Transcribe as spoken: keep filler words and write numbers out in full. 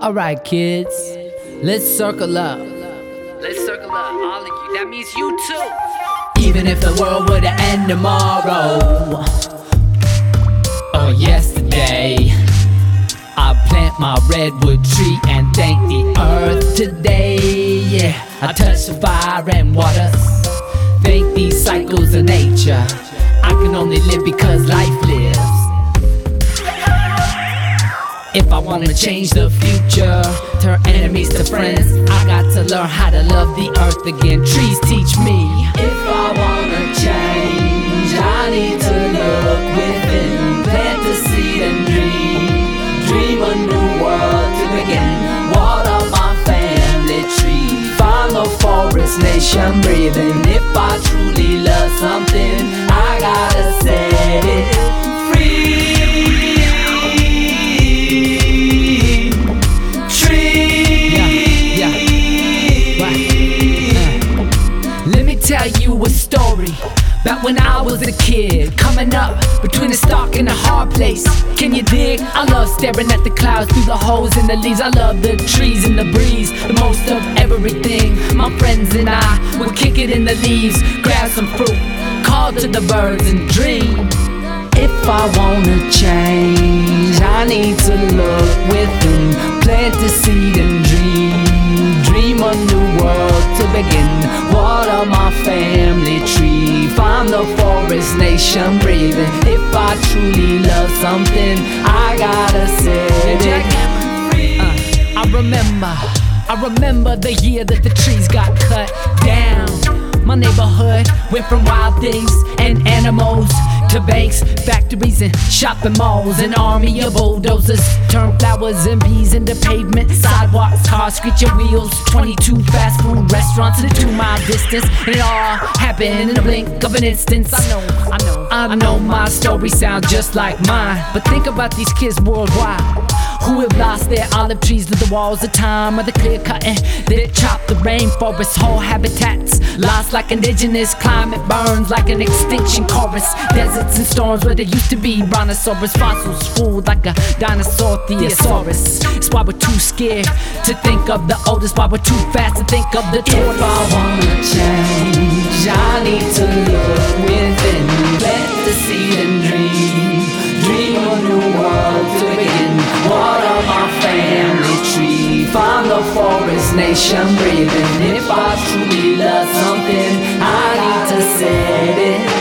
Alright, kids, let's circle up. Let's circle up, all of you. That means you too. Even if the world were to end tomorrow or yesterday, I plant my redwood tree and thank the earth today. Yeah, I touch the fire and water. Thank these cycles of nature. I can only live because life lives. If I wanna change the future, turn enemies to friends, I got to learn how to love the earth again. Trees teach me. If I wanna change, I need to look within, plant the seed and dream, dream a new world to begin. Water my family tree, find the forest nation breathing. If I truly love something, I gotta set it free. Tell you a story about when I was a kid, coming up between a stock and a hard place. Can you dig? I love staring at the clouds through the holes in the leaves. I love the trees and the breeze, the most of everything. My friends and I would kick it in the leaves, grab some fruit, call to the birds and dream. If I wanna change, I need to look within, plant the seed and dream, dream a new world to begin. Water my family tree, find the forest nation breathing. If I truly love something, I gotta set it free. Uh, I remember, I remember the year that the trees got cut down. My neighborhood went from wild things and animals to banks, factories, and shopping malls. An army of bulldozers turned flowers and bees into pavement, sidewalks, cars screeching wheels, twenty-two fast food restaurants in a two-mile distance. And it all happened in a blink of an instant. I know, I know, I know my story sounds just like mine, but think about these kids worldwide who have lost their olive trees to the walls of time, or the clear cutting that chopped the rainforest, whole habitats lost like indigenous climate burns like an extinction chorus. Deserts and storms where there used to be brontosaurus fossils, fooled like a dinosaur theosaurus. It's why we're too scared to think of the oldest, why we're too fast to think of the tortoise. If I wanna change, I need to look within, plant the seed and dream, dream a new world to begin. Water my family tree, find the forest nation breathing. If I truly love something, I need to set it